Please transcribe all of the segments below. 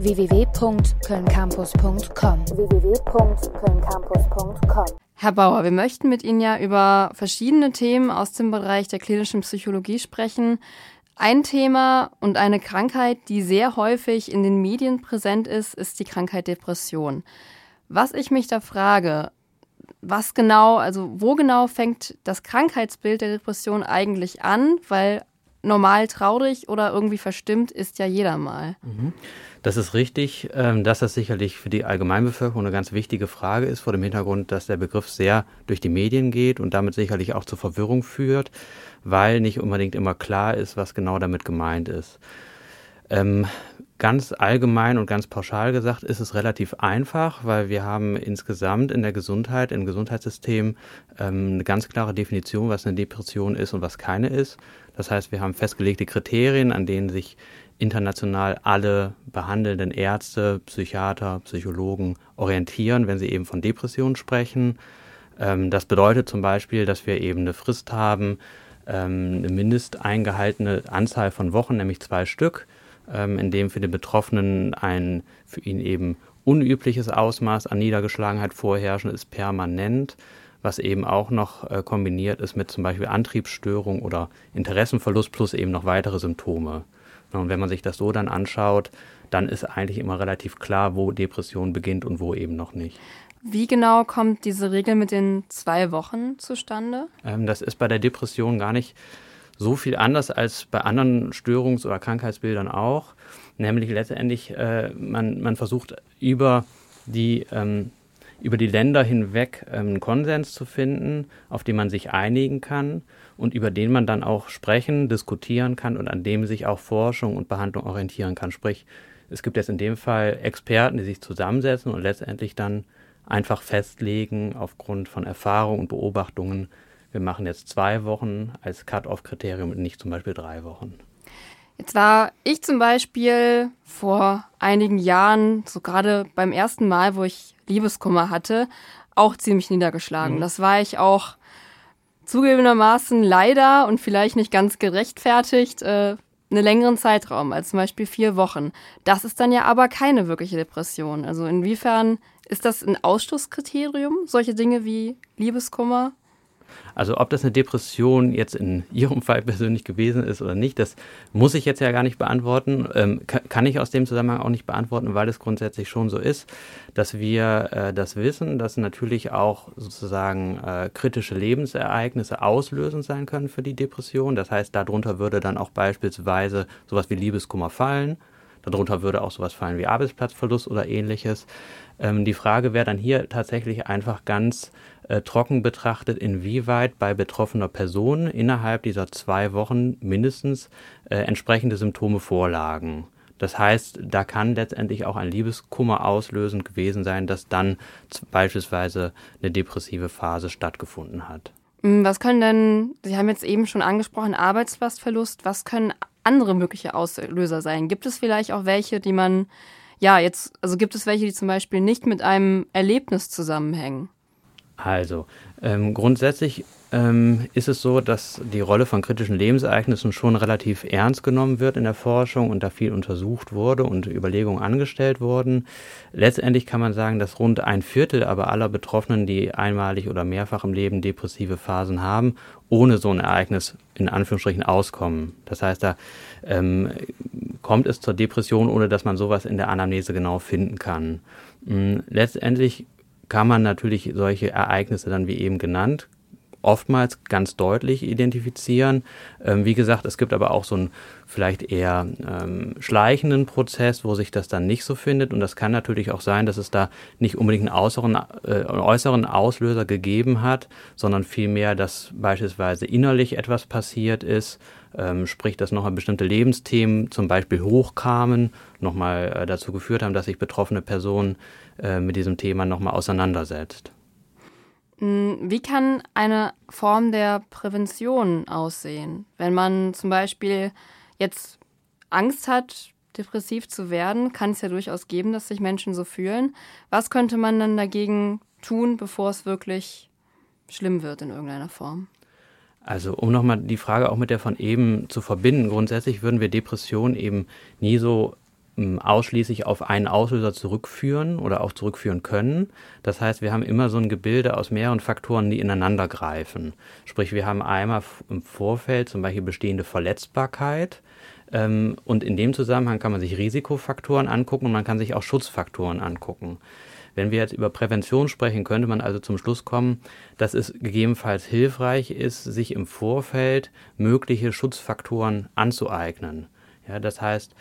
www.kölncampus.com. Herr Bauer, wir möchten mit Ihnen ja über verschiedene Themen aus dem Bereich der klinischen Psychologie sprechen. Ein Thema und eine Krankheit, die sehr häufig in den Medien präsent ist, ist die Krankheit Depression. Was ich mich da frage, wo genau fängt das Krankheitsbild der Depression eigentlich an? Weil normal traurig oder irgendwie verstimmt ist ja jeder mal. Das ist richtig, dass das sicherlich für die Allgemeinbevölkerung eine ganz wichtige Frage ist, vor dem Hintergrund, dass der Begriff sehr durch die Medien geht und damit sicherlich auch zur Verwirrung führt, weil nicht unbedingt immer klar ist, was genau damit gemeint ist. Ganz allgemein und ganz pauschal gesagt ist es relativ einfach, weil wir haben insgesamt in der Gesundheit, im Gesundheitssystem eine ganz klare Definition, was eine Depression ist und was keine ist. Das heißt, wir haben festgelegte Kriterien, an denen sich international alle behandelnden Ärzte, Psychiater, Psychologen orientieren, wenn sie eben von Depressionen sprechen. Das bedeutet zum Beispiel, dass wir eben eine Frist haben, eine mindest eingehaltene Anzahl von Wochen, nämlich 2 Stück, in dem für den Betroffenen ein für ihn eben unübliches Ausmaß an Niedergeschlagenheit vorherrschen ist, permanent, was eben auch noch kombiniert ist mit zum Beispiel Antriebsstörung oder Interessenverlust plus eben noch weitere Symptome. Und wenn man sich das so dann anschaut, dann ist eigentlich immer relativ klar, wo Depression beginnt und wo eben noch nicht. Wie genau kommt diese Regel mit den 2 Wochen zustande? Das ist bei der Depression gar nicht so viel anders als bei anderen Störungs- oder Krankheitsbildern auch. Nämlich letztendlich, man versucht über die Länder hinweg einen Konsens zu finden, auf den man sich einigen kann und über den man dann auch sprechen, diskutieren kann und an dem sich auch Forschung und Behandlung orientieren kann. Sprich, es gibt jetzt in dem Fall Experten, die sich zusammensetzen und letztendlich dann einfach festlegen aufgrund von Erfahrung und Beobachtungen, wir machen jetzt 2 Wochen als Cut-off-Kriterium und nicht zum Beispiel 3 Wochen. Jetzt war ich zum Beispiel vor einigen Jahren, so gerade beim ersten Mal, wo ich Liebeskummer hatte, auch ziemlich niedergeschlagen. Das war ich auch zugegebenermaßen leider und vielleicht nicht ganz gerechtfertigt, einen längeren Zeitraum, als zum Beispiel 4 Wochen. Das ist dann ja aber keine wirkliche Depression. Also inwiefern ist das ein Ausschlusskriterium, solche Dinge wie Liebeskummer? Also ob das eine Depression jetzt in Ihrem Fall persönlich gewesen ist oder nicht, das muss ich jetzt ja gar nicht beantworten, kann ich aus dem Zusammenhang auch nicht beantworten, weil es grundsätzlich schon so ist, dass wir das wissen, dass natürlich auch sozusagen kritische Lebensereignisse auslösend sein können für die Depression. Das heißt, darunter würde dann auch beispielsweise sowas wie Liebeskummer fallen. Darunter würde auch sowas fallen wie Arbeitsplatzverlust oder Ähnliches. Die Frage wäre dann hier tatsächlich einfach ganz trocken betrachtet, inwieweit bei betroffener Person innerhalb dieser 2 Wochen mindestens entsprechende Symptome vorlagen. Das heißt, da kann letztendlich auch ein Liebeskummer auslösend gewesen sein, dass dann beispielsweise eine depressive Phase stattgefunden hat. Was können denn, Sie haben jetzt eben schon angesprochen, Arbeitsplatzverlust, was können andere mögliche Auslöser sein? Gibt es vielleicht auch welche, die man, gibt es welche, die zum Beispiel nicht mit einem Erlebnis zusammenhängen? Also, grundsätzlich ist es so, dass die Rolle von kritischen Lebensereignissen schon relativ ernst genommen wird in der Forschung und da viel untersucht wurde und Überlegungen angestellt wurden. Letztendlich kann man sagen, dass rund 1/4 aber aller Betroffenen, die einmalig oder mehrfach im Leben depressive Phasen haben, ohne so ein Ereignis in Anführungsstrichen auskommen. Das heißt, da kommt es zur Depression, ohne dass man sowas in der Anamnese genau finden kann. Letztendlich kann man natürlich solche Ereignisse dann, wie eben genannt, oftmals ganz deutlich identifizieren. Wie gesagt, es gibt aber auch so einen vielleicht eher schleichenden Prozess, wo sich das dann nicht so findet. Und das kann natürlich auch sein, dass es da nicht unbedingt einen äußeren Auslöser gegeben hat, sondern vielmehr, dass beispielsweise innerlich etwas passiert ist, sprich, dass nochmal bestimmte Lebensthemen zum Beispiel hochkamen, nochmal dazu geführt haben, dass sich betroffene Personen mit diesem Thema nochmal auseinandersetzt. Wie kann eine Form der Prävention aussehen? Wenn man zum Beispiel jetzt Angst hat, depressiv zu werden, kann es ja durchaus geben, dass sich Menschen so fühlen. Was könnte man dann dagegen tun, bevor es wirklich schlimm wird in irgendeiner Form? Also um nochmal die Frage auch mit der von eben zu verbinden, grundsätzlich würden wir Depression eben nie so ausschließlich auf einen Auslöser zurückführen oder auch zurückführen können. Das heißt, wir haben immer so ein Gebilde aus mehreren Faktoren, die ineinander greifen. Sprich, wir haben einmal im Vorfeld zum Beispiel bestehende Verletzbarkeit. Und in dem Zusammenhang kann man sich Risikofaktoren angucken und man kann sich auch Schutzfaktoren angucken. Wenn wir jetzt über Prävention sprechen, könnte man also zum Schluss kommen, dass es gegebenenfalls hilfreich ist, sich im Vorfeld mögliche Schutzfaktoren anzueignen. Ja, das heißt,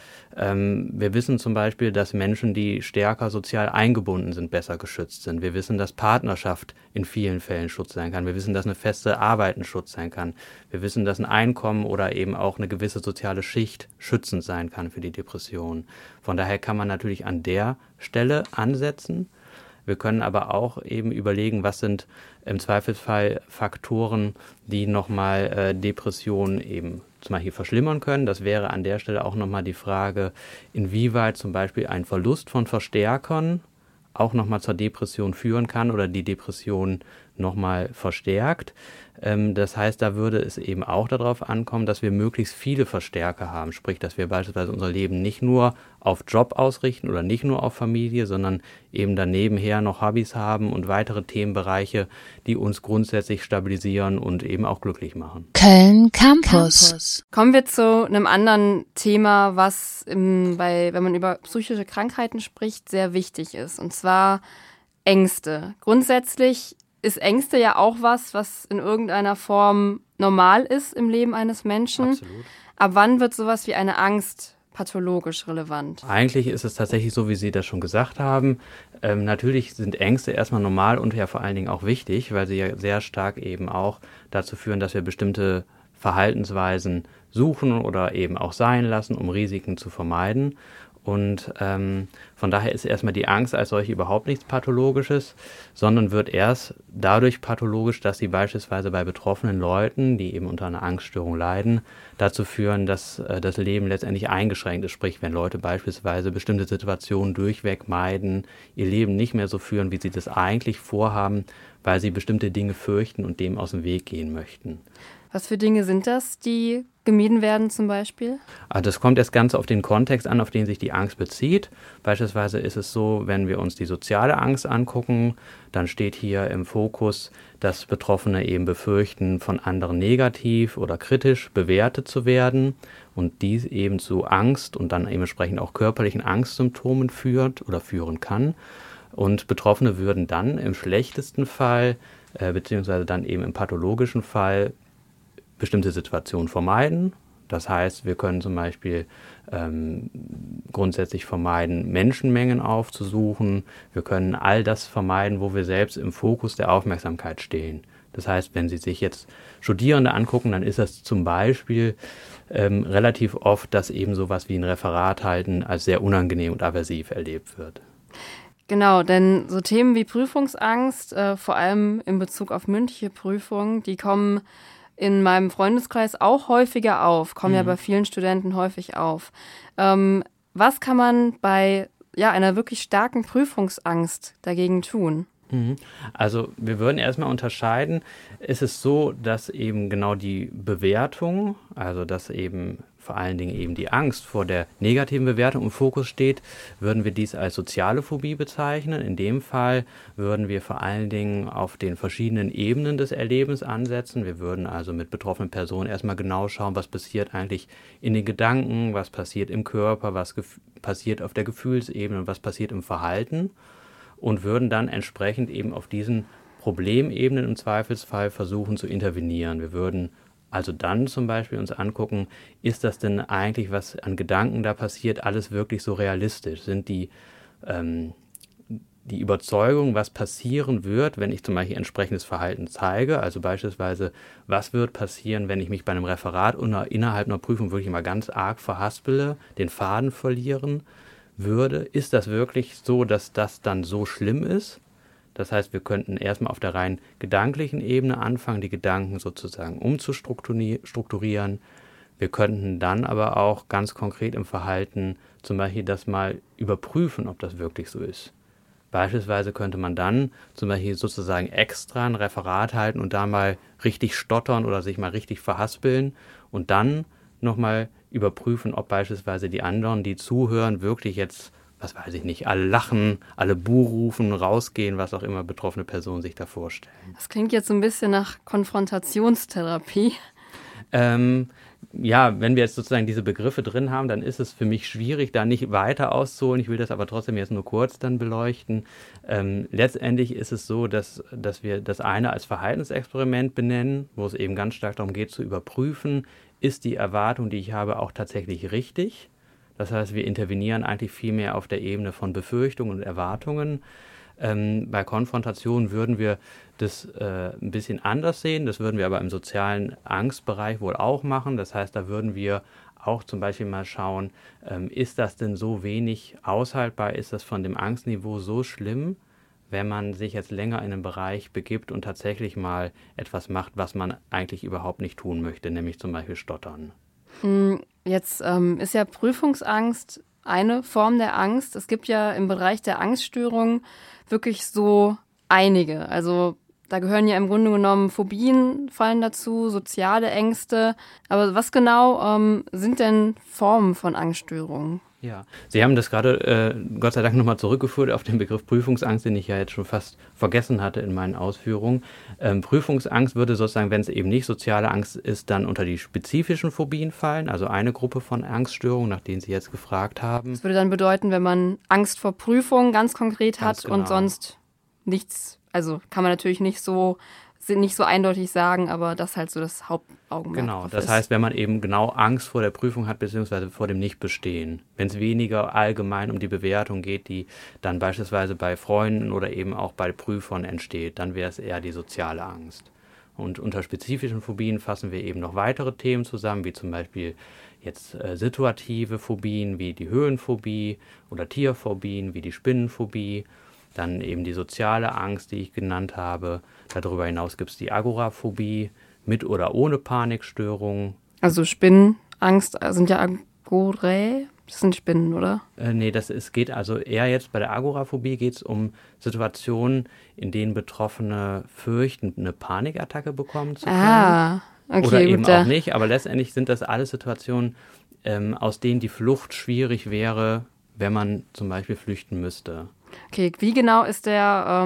wir wissen zum Beispiel, dass Menschen, die stärker sozial eingebunden sind, besser geschützt sind. Wir wissen, dass Partnerschaft in vielen Fällen Schutz sein kann. Wir wissen, dass eine feste Arbeit ein Schutz sein kann. Wir wissen, dass ein Einkommen oder eben auch eine gewisse soziale Schicht schützend sein kann für die Depression. Von daher kann man natürlich an der Stelle ansetzen. Wir können aber auch eben überlegen, was sind im Zweifelsfall Faktoren, die nochmal Depressionen eben zum Beispiel verschlimmern können. Das wäre an der Stelle auch nochmal die Frage, inwieweit zum Beispiel ein Verlust von Verstärkern auch nochmal zur Depression führen kann oder die Depression nochmal verstärkt. Das heißt, da würde es eben auch darauf ankommen, dass wir möglichst viele Verstärker haben. Sprich, dass wir beispielsweise unser Leben nicht nur auf Job ausrichten oder nicht nur auf Familie, sondern eben danebenher noch Hobbys haben und weitere Themenbereiche, die uns grundsätzlich stabilisieren und eben auch glücklich machen. Köln Campus. Kommen wir zu einem anderen Thema, was wenn man über psychische Krankheiten spricht, sehr wichtig ist. Und zwar Ängste. Grundsätzlich ist Ängste ja auch was in irgendeiner Form normal ist im Leben eines Menschen. Absolut. Ab wann wird sowas wie eine Angst pathologisch relevant? Eigentlich ist es tatsächlich so, wie Sie das schon gesagt haben. Natürlich sind Ängste erstmal normal und ja vor allen Dingen auch wichtig, weil sie ja sehr stark eben auch dazu führen, dass wir bestimmte Verhaltensweisen suchen oder eben auch sein lassen, um Risiken zu vermeiden. Und von daher ist erstmal die Angst als solche überhaupt nichts Pathologisches, sondern wird erst dadurch pathologisch, dass sie beispielsweise bei betroffenen Leuten, die eben unter einer Angststörung leiden, dazu führen, dass das Leben letztendlich eingeschränkt ist. Sprich, wenn Leute beispielsweise bestimmte Situationen durchweg meiden, ihr Leben nicht mehr so führen, wie sie das eigentlich vorhaben, weil sie bestimmte Dinge fürchten und dem aus dem Weg gehen möchten. Was für Dinge sind das, die gemieden werden zum Beispiel? Also das kommt erst ganz auf den Kontext an, auf den sich die Angst bezieht. Beispielsweise ist es so, wenn wir uns die soziale Angst angucken, dann steht hier im Fokus, dass Betroffene eben befürchten, von anderen negativ oder kritisch bewertet zu werden und dies eben zu Angst und dann eben entsprechend auch körperlichen Angstsymptomen führt oder führen kann. Und Betroffene würden dann im schlechtesten Fall, beziehungsweise dann eben im pathologischen Fall, bestimmte Situationen vermeiden. Das heißt, wir können zum Beispiel grundsätzlich vermeiden, Menschenmengen aufzusuchen. Wir können all das vermeiden, wo wir selbst im Fokus der Aufmerksamkeit stehen. Das heißt, wenn Sie sich jetzt Studierende angucken, dann ist das zum Beispiel relativ oft, dass eben sowas wie ein Referat halten als sehr unangenehm und aversiv erlebt wird. Genau, denn so Themen wie Prüfungsangst, vor allem in Bezug auf mündliche Prüfungen, die kommen in meinem Freundeskreis auch häufiger auf, kommen ja bei vielen Studenten häufig auf. Was kann man bei einer wirklich starken Prüfungsangst dagegen tun? Also wir würden erstmal unterscheiden, ist es so, dass eben genau die Bewertung, also dass eben vor allen Dingen eben die Angst vor der negativen Bewertung im Fokus steht, würden wir dies als soziale Phobie bezeichnen. In dem Fall würden wir vor allen Dingen auf den verschiedenen Ebenen des Erlebens ansetzen. Wir würden also mit betroffenen Personen erstmal genau schauen, was passiert eigentlich in den Gedanken, was passiert im Körper, was passiert auf der Gefühlsebene und was passiert im Verhalten und würden dann entsprechend eben auf diesen Problemebenen im Zweifelsfall versuchen zu intervenieren. Wir würden also dann zum Beispiel uns angucken, ist das denn eigentlich, was an Gedanken da passiert, alles wirklich so realistisch? Sind die Überzeugung, was passieren wird, wenn ich zum Beispiel entsprechendes Verhalten zeige, also beispielsweise, was wird passieren, wenn ich mich bei einem Referat innerhalb einer Prüfung wirklich mal ganz arg verhaspele, den Faden verlieren würde, ist das wirklich so, dass das dann so schlimm ist? Das heißt, wir könnten erstmal auf der rein gedanklichen Ebene anfangen, die Gedanken sozusagen umzustrukturieren. Wir könnten dann aber auch ganz konkret im Verhalten zum Beispiel das mal überprüfen, ob das wirklich so ist. Beispielsweise könnte man dann zum Beispiel sozusagen extra ein Referat halten und da mal richtig stottern oder sich mal richtig verhaspeln und dann nochmal überprüfen, ob beispielsweise die anderen, die zuhören, wirklich jetzt, was weiß ich nicht, alle lachen, alle Buh rufen, rausgehen, was auch immer betroffene Personen sich da vorstellen. Das klingt jetzt so ein bisschen nach Konfrontationstherapie. Ja, wenn wir jetzt sozusagen diese Begriffe drin haben, dann ist es für mich schwierig, da nicht weiter auszuholen. Ich will das aber trotzdem jetzt nur kurz dann beleuchten. Letztendlich ist es so, dass wir das eine als Verhaltensexperiment benennen, wo es eben ganz stark darum geht zu überprüfen, ist die Erwartung, die ich habe, auch tatsächlich richtig? Das heißt, wir intervenieren eigentlich viel mehr auf der Ebene von Befürchtungen und Erwartungen. Bei Konfrontation würden wir das ein bisschen anders sehen. Das würden wir aber im sozialen Angstbereich wohl auch machen. Das heißt, da würden wir auch zum Beispiel mal schauen, ist das denn so wenig aushaltbar? Ist das von dem Angstniveau so schlimm, wenn man sich jetzt länger in einen Bereich begibt und tatsächlich mal etwas macht, was man eigentlich überhaupt nicht tun möchte, nämlich zum Beispiel stottern? Jetzt ist ja Prüfungsangst eine Form der Angst. Es gibt ja im Bereich der Angststörungen wirklich so einige. Also da gehören ja im Grunde genommen Phobien, fallen dazu, soziale Ängste. Aber was genau sind denn Formen von Angststörungen? Ja, Sie haben das gerade Gott sei Dank nochmal zurückgeführt auf den Begriff Prüfungsangst, den ich ja jetzt schon fast vergessen hatte in meinen Ausführungen. Prüfungsangst würde sozusagen, wenn es eben nicht soziale Angst ist, dann unter die spezifischen Phobien fallen, also eine Gruppe von Angststörungen, nach denen Sie jetzt gefragt haben. Das würde dann bedeuten, wenn man Angst vor Prüfungen ganz konkret hat Genau. und sonst nichts, also kann man natürlich nicht so eindeutig sagen, aber das halt so das Hauptaugenmerk Genau, drauf das ist. heißt, wenn man eben genau Angst vor der Prüfung hat, beziehungsweise vor dem Nichtbestehen. Wenn es weniger allgemein um die Bewertung geht, die dann beispielsweise bei Freunden oder eben auch bei Prüfern entsteht, dann wäre es eher die soziale Angst. Und unter spezifischen Phobien fassen wir eben noch weitere Themen zusammen, wie zum Beispiel jetzt situative Phobien, wie die Höhenphobie oder Tierphobien, wie die Spinnenphobie. Dann eben die soziale Angst, die ich genannt habe. Darüber hinaus gibt es die Agoraphobie mit oder ohne Panikstörung. Also Spinnenangst sind ja Agorae, das sind Spinnen, oder? Es geht also eher jetzt bei der Agoraphobie geht es um Situationen, in denen Betroffene fürchten, eine Panikattacke bekommen zu können. Ah, okay, oder eben gut, auch nicht, aber letztendlich sind das alles Situationen, aus denen die Flucht schwierig wäre, wenn man zum Beispiel flüchten müsste. Okay, wie genau ist der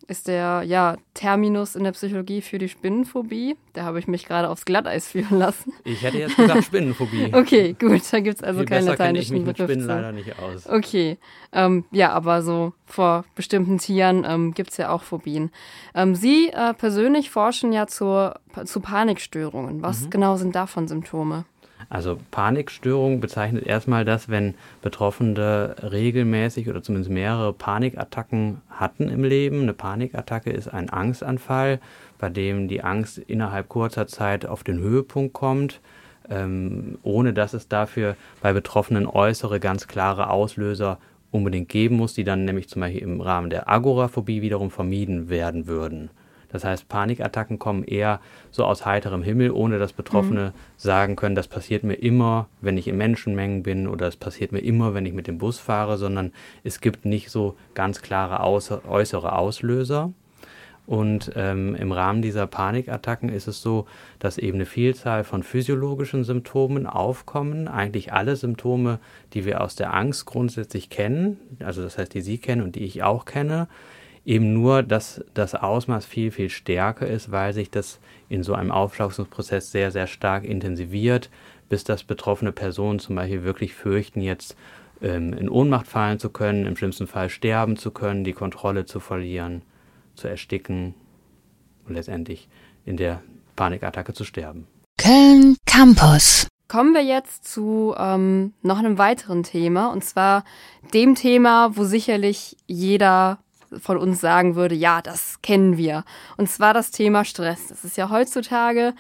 Terminus in der Psychologie für die Spinnenphobie? Da habe ich mich gerade aufs Glatteis führen lassen. Ich hätte jetzt gesagt Spinnenphobie. Okay, gut, da gibt es also Viel keine besser kenne ich lateinischen mich mit Begriffe. Spinnen leider nicht aus. Okay, aber so vor bestimmten Tieren gibt es ja auch Phobien. Sie persönlich forschen ja zu Panikstörungen. Was genau sind davon Symptome? Also Panikstörung bezeichnet erstmal das, wenn Betroffene regelmäßig oder zumindest mehrere Panikattacken hatten im Leben. Eine Panikattacke ist ein Angstanfall, bei dem die Angst innerhalb kurzer Zeit auf den Höhepunkt kommt, ohne dass es dafür bei Betroffenen äußere, ganz klare Auslöser unbedingt geben muss, die dann nämlich zum Beispiel im Rahmen der Agoraphobie wiederum vermieden werden würden. Das heißt, Panikattacken kommen eher so aus heiterem Himmel, ohne dass Betroffene sagen können, das passiert mir immer, wenn ich in Menschenmengen bin oder es passiert mir immer, wenn ich mit dem Bus fahre, sondern es gibt nicht so ganz klare äußere Auslöser. Und im Rahmen dieser Panikattacken ist es so, dass eben eine Vielzahl von physiologischen Symptomen aufkommen. Eigentlich alle Symptome, die wir aus der Angst grundsätzlich kennen, also das heißt, die Sie kennen und die ich auch kenne, eben nur, dass das Ausmaß viel, viel stärker ist, weil sich das in so einem Aufschlagsprozess sehr, sehr stark intensiviert, bis das betroffene Personen zum Beispiel wirklich fürchten, jetzt in Ohnmacht fallen zu können, im schlimmsten Fall sterben zu können, die Kontrolle zu verlieren, zu ersticken und letztendlich in der Panikattacke zu sterben. Köln Campus. Kommen wir jetzt zu noch einem weiteren Thema, und zwar dem Thema, wo sicherlich jeder von uns sagen würde, ja, das kennen wir. Und zwar das Thema Stress. Das ist ja heutzutage,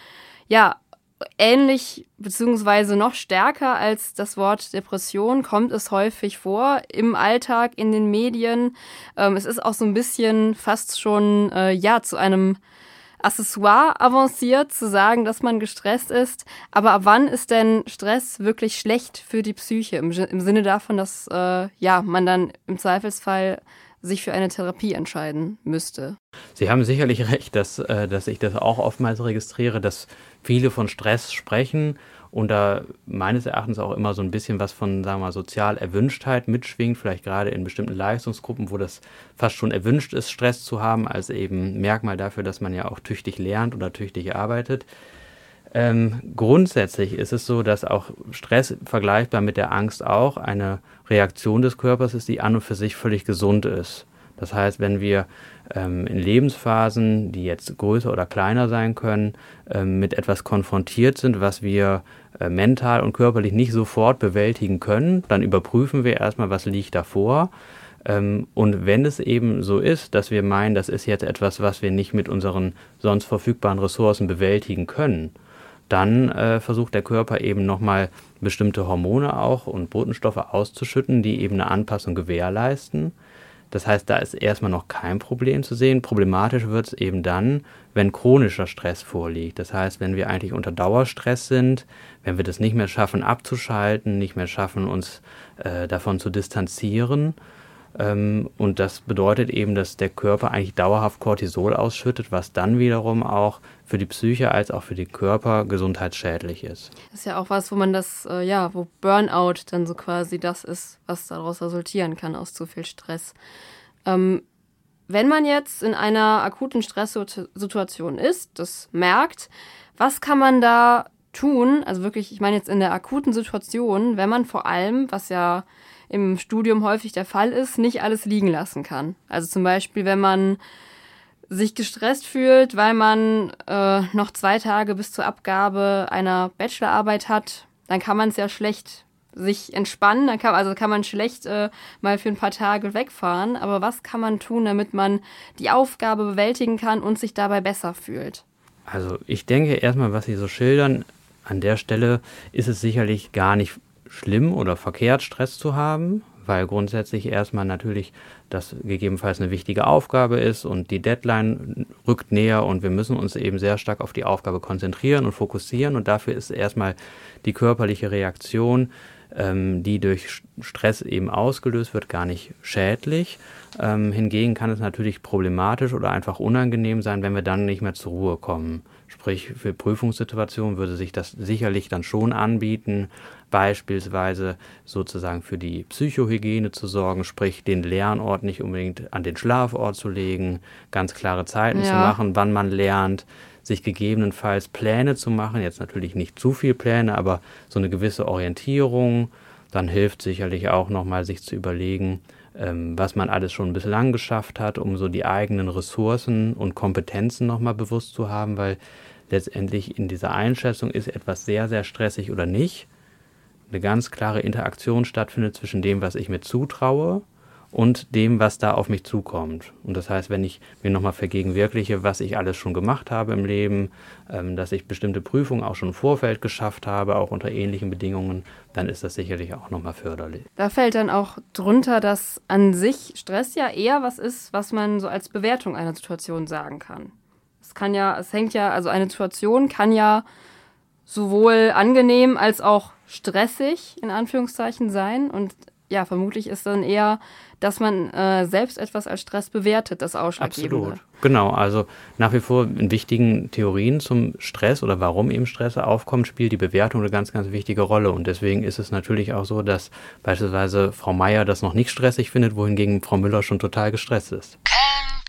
ähnlich beziehungsweise noch stärker als das Wort Depression kommt es häufig vor im Alltag, in den Medien. Es ist auch so ein bisschen fast schon, zu einem Accessoire avanciert, zu sagen, dass man gestresst ist. Aber ab wann ist denn Stress wirklich schlecht für die Psyche? Im Sinne davon, dass man dann im Zweifelsfall sich für eine Therapie entscheiden müsste. Sie haben sicherlich recht, dass ich das auch oftmals registriere, dass viele von Stress sprechen und da meines Erachtens auch immer so ein bisschen was von, sagen wir mal, Sozialerwünschtheit mitschwingt, vielleicht gerade in bestimmten Leistungsgruppen, wo das fast schon erwünscht ist, Stress zu haben, als eben Merkmal dafür, dass man ja auch tüchtig lernt oder tüchtig arbeitet. Grundsätzlich ist es so, dass auch Stress vergleichbar mit der Angst auch eine Reaktion des Körpers ist, die an und für sich völlig gesund ist. Das heißt, wenn wir in Lebensphasen, die jetzt größer oder kleiner sein können, mit etwas konfrontiert sind, was wir mental und körperlich nicht sofort bewältigen können, dann überprüfen wir erstmal, was liegt davor. Und wenn es eben so ist, dass wir meinen, das ist jetzt etwas, was wir nicht mit unseren sonst verfügbaren Ressourcen bewältigen können, dann versucht der Körper eben nochmal bestimmte Hormone auch und Botenstoffe auszuschütten, die eben eine Anpassung gewährleisten. Das heißt, da ist erstmal noch kein Problem zu sehen. Problematisch wird es eben dann, wenn chronischer Stress vorliegt. Das heißt, wenn wir eigentlich unter Dauerstress sind, wenn wir das nicht mehr schaffen abzuschalten, nicht mehr schaffen, uns davon zu distanzieren. Und das bedeutet eben, dass der Körper eigentlich dauerhaft Cortisol ausschüttet, was dann wiederum auch für die Psyche als auch für den Körper gesundheitsschädlich ist. Das ist ja auch was, wo man das, wo Burnout dann so quasi das ist, was daraus resultieren kann aus zu viel Stress. Wenn man jetzt in einer akuten Stresssituation ist, das merkt, was kann man da tun? Also wirklich, ich meine jetzt in der akuten Situation, wenn man vor allem, was ja im Studium häufig der Fall ist, nicht alles liegen lassen kann. Also zum Beispiel, wenn man sich gestresst fühlt, weil man noch 2 Tage bis zur Abgabe einer Bachelorarbeit hat, dann kann man es ja schlecht sich entspannen, dann kann man schlecht mal für ein paar Tage wegfahren. Aber was kann man tun, damit man die Aufgabe bewältigen kann und sich dabei besser fühlt? Also ich denke erstmal, was Sie so schildern, an der Stelle ist es sicherlich gar nicht schlimm oder verkehrt, Stress zu haben, weil grundsätzlich erstmal natürlich das gegebenenfalls eine wichtige Aufgabe ist und die Deadline rückt näher und wir müssen uns eben sehr stark auf die Aufgabe konzentrieren und fokussieren und dafür ist erstmal die körperliche Reaktion, die durch Stress eben ausgelöst wird, gar nicht schädlich. Hingegen kann es natürlich problematisch oder einfach unangenehm sein, wenn wir dann nicht mehr zur Ruhe kommen. Sprich, für Prüfungssituationen würde sich das sicherlich dann schon anbieten, beispielsweise sozusagen für die Psychohygiene zu sorgen, sprich den Lernort nicht unbedingt an den Schlafort zu legen, ganz klare Zeiten zu machen, wann man lernt, sich gegebenenfalls Pläne zu machen, jetzt natürlich nicht zu viel Pläne, aber so eine gewisse Orientierung, dann hilft sicherlich auch nochmal sich zu überlegen, was man alles schon bislang geschafft hat, um so die eigenen Ressourcen und Kompetenzen nochmal bewusst zu haben, weil letztendlich in dieser Einschätzung ist etwas sehr, sehr stressig oder nicht, eine ganz klare Interaktion stattfindet zwischen dem, was ich mir zutraue und dem, was da auf mich zukommt. Und das heißt, wenn ich mir nochmal vergegenwirkliche, was ich alles schon gemacht habe im Leben, dass ich bestimmte Prüfungen auch schon im Vorfeld geschafft habe, auch unter ähnlichen Bedingungen, dann ist das sicherlich auch nochmal förderlich. Da fällt dann auch drunter, dass an sich Stress ja eher was ist, was man so als Bewertung einer Situation sagen kann. Also eine Situation kann ja sowohl angenehm als auch stressig, in Anführungszeichen, sein. Und ja, vermutlich ist dann eher, dass man selbst etwas als Stress bewertet, das Ausschlaggebende. Absolut, genau. Also nach wie vor in wichtigen Theorien zum Stress oder warum eben Stress aufkommt, spielt die Bewertung eine ganz, ganz wichtige Rolle. Und deswegen ist es natürlich auch so, dass beispielsweise Frau Meier das noch nicht stressig findet, wohingegen Frau Müller schon total gestresst ist.